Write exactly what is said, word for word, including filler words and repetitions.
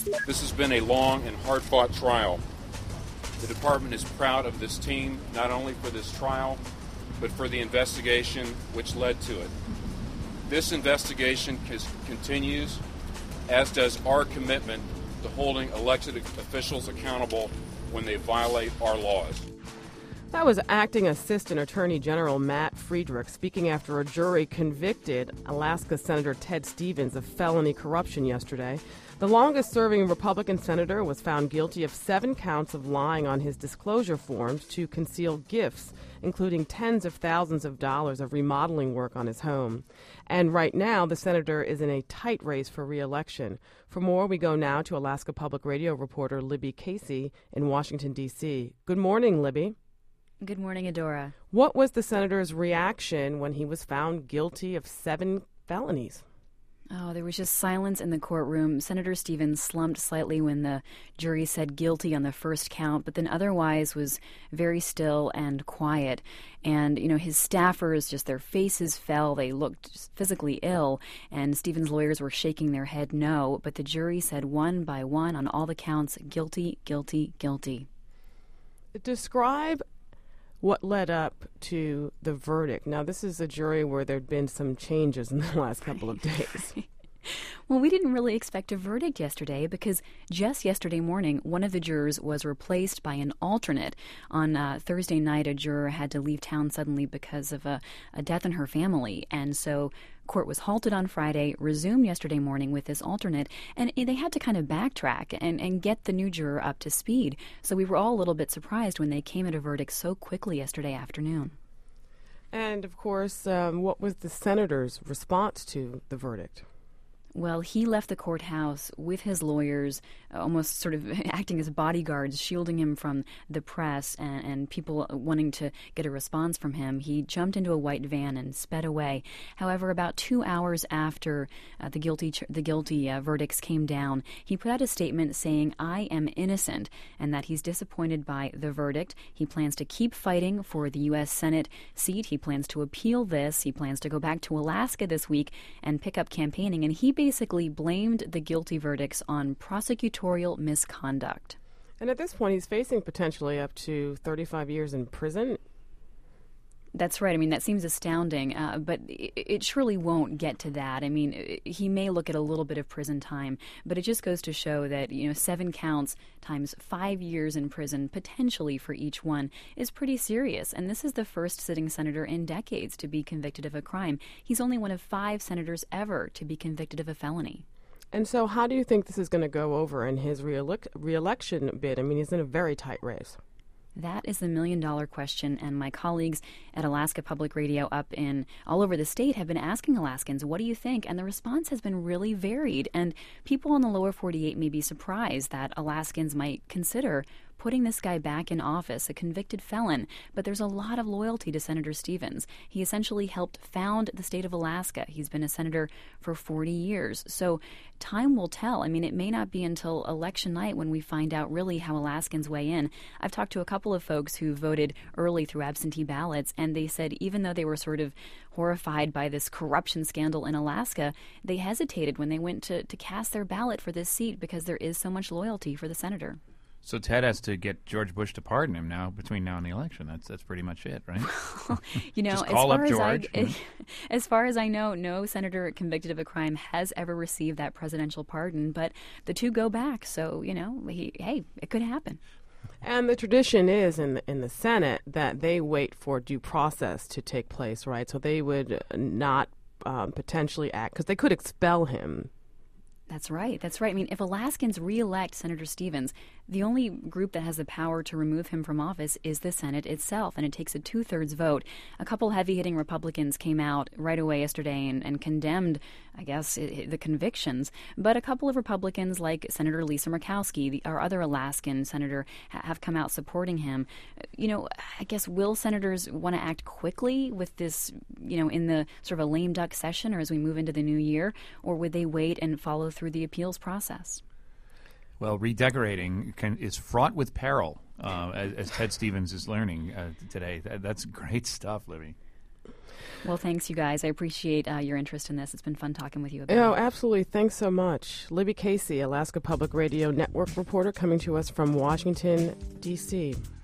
This has been a long and hard-fought trial. The department is proud of this team, not only for this trial, but for the investigation which led to it. This investigation continues, as does our commitment to holding elected officials accountable when they violate our laws. That was Acting Assistant Attorney General Matt Friedrich speaking after a jury convicted Alaska Senator Ted Stevens of felony corruption yesterday. The longest-serving Republican senator was found guilty of seven counts of lying on his disclosure forms to conceal gifts, including tens of thousands of dollars of remodeling work on his home. And right now, the senator is in a tight race for re-election. For more, we go now to Alaska Public Radio reporter Libby Casey in Washington, D C Good morning, Libby. Good morning, Adora. What was the senator's reaction when he was found guilty of seven felonies? Oh, there was just silence in the courtroom. Senator Stevens slumped slightly when the jury said guilty on the first count, but then otherwise was very still and quiet. And, you know, his staffers, just their faces fell. They looked physically ill, and Stevens' lawyers were shaking their head no. But the jury said one by one on all the counts, guilty, guilty, guilty. Describe what led up to the verdict. Now, this is a jury where there'd been some changes in the last couple of days. Well, we didn't really expect a verdict yesterday because just yesterday morning, one of the jurors was replaced by an alternate. On uh, Thursday night, a juror had to leave town suddenly because of a, a death in her family. And so court was halted on Friday, resumed yesterday morning with this alternate, and they had to kind of backtrack and, and get the new juror up to speed. So we were all a little bit surprised when they came at a verdict so quickly yesterday afternoon. And, of course, um, what was the senator's response to the verdict? Well, he left the courthouse with his lawyers, almost sort of acting as bodyguards, shielding him from the press and, and people wanting to get a response from him. He jumped into a white van and sped away. However, about two hours after uh, the guilty the guilty uh, verdicts came down, he put out a statement saying, "I am innocent," and that he's disappointed by the verdict. He plans to keep fighting for the U S Senate seat. He plans to appeal this. He plans to go back to Alaska this week and pick up campaigning, and he basically blamed the guilty verdicts on prosecutorial misconduct. And at this point, he's facing potentially up to thirty-five years in prison. That's right. I mean, that seems astounding, uh, but it, it surely won't get to that. I mean, he may look at a little bit of prison time, but it just goes to show that, you know, seven counts times five years in prison, potentially for each one, is pretty serious. And this is the first sitting senator in decades to be convicted of a crime. He's only one of five senators ever to be convicted of a felony. And so how do you think this is going to go over in his reelec- re-election bid? I mean, he's in a very tight race. That is the million-dollar question, and my colleagues at Alaska Public Radio up in all over the state have been asking Alaskans, what do you think? And the response has been really varied, and people in the lower forty-eight may be surprised that Alaskans might consider putting this guy back in office, a convicted felon. But there's a lot of loyalty to Senator Stevens. He essentially helped found the state of Alaska. He's been a senator for forty years. So time will tell. I mean, it may not be until election night when we find out really how Alaskans weigh in. I've talked to a couple of folks who voted early through absentee ballots, and they said even though they were sort of horrified by this corruption scandal in Alaska, they hesitated when they went to, to cast their ballot for this seat because there is so much loyalty for the senator. So Ted has to get George Bush to pardon him now between now and the election. That's that's pretty much it, right? you know, Just as call far up as George. I, as far as I know, no senator convicted of a crime has ever received that presidential pardon. But the two go back, so you know, he, hey, it could happen. And the tradition is in the, in the Senate that they wait for due process to take place, right? So they would not um, potentially act because they could expel him. That's right. That's right. I mean, if Alaskans re-elect Senator Stevens, the only group that has the power to remove him from office is the Senate itself, and it takes a two-thirds vote. A couple heavy-hitting Republicans came out right away yesterday and, and condemned, I guess, it, the convictions. But a couple of Republicans, like Senator Lisa Murkowski, the, our other Alaskan senator, ha- have come out supporting him. You know, I guess, will senators want to act quickly with this, you know, in the sort of a lame duck session or as we move into the new year, or would they wait and follow through the appeals process? Well, redecorating can, is fraught with peril, uh, as, as Ted Stevens is learning uh, today. That, that's great stuff, Libby. Well, thanks, you guys. I appreciate uh, your interest in this. It's been fun talking with you about Oh, it. absolutely. Thanks so much. Libby Casey, Alaska Public Radio Network reporter, coming to us from Washington, D C